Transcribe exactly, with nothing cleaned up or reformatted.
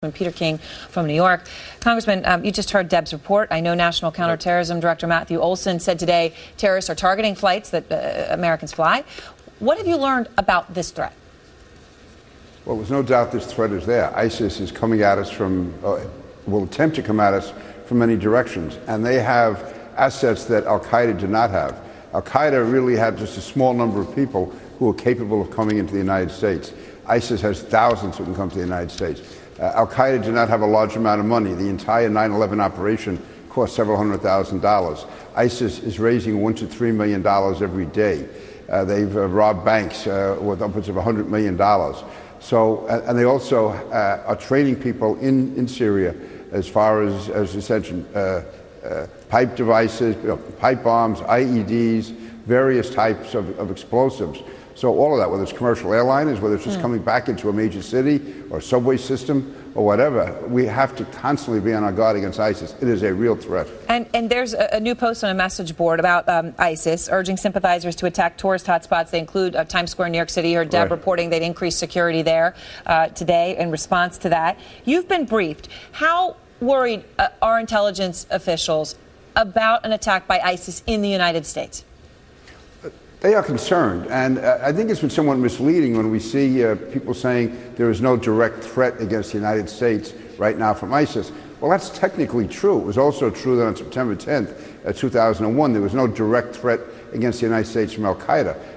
Peter King from New York. Congressman, um, you just heard Deb's report. I know National Counterterrorism Director Matthew Olson said today terrorists are targeting flights that uh, Americans fly. What have you learned about this threat? Well, there's no doubt this threat is there. ISIS is coming at us from, uh, will attempt to come at us from many directions, and they have assets that Al-Qaeda did not have. Al-Qaeda really had just a small number of people who are capable of coming into the United States. ISIS has thousands who can come to the United States. Uh, Al-Qaeda did not have a large amount of money. The entire nine eleven operation cost several hundred thousand dollars. ISIS is raising one to three million dollars every day. Uh, they've uh, robbed banks uh, with upwards of one hundred million dollars. So, uh, and they also uh, are training people in, in Syria as far as, as you mentioned, uh, uh, pipe devices, you know, pipe bombs, I E Ds, various types of, of explosives. So all of that, whether it's commercial airliners, whether it's just mm. coming back into a major city or subway system or whatever, we have to constantly be on our guard against ISIS. It is a real threat. And, and there's a, a new post on a message board about um, ISIS, urging sympathizers to attack tourist hotspots. They include uh, Times Square in New York City. You heard Deb right. reporting they'd increase security there uh, today in response to that. You've been briefed. How worried uh, are intelligence officials about an attack by ISIS in the United States? They are concerned, and uh, I think it's been somewhat misleading when we see uh, people saying there is no direct threat against the United States right now from ISIS. Well, that's technically true. It was also true that on September tenth, uh, two thousand one, there was no direct threat against the United States from Al-Qaeda.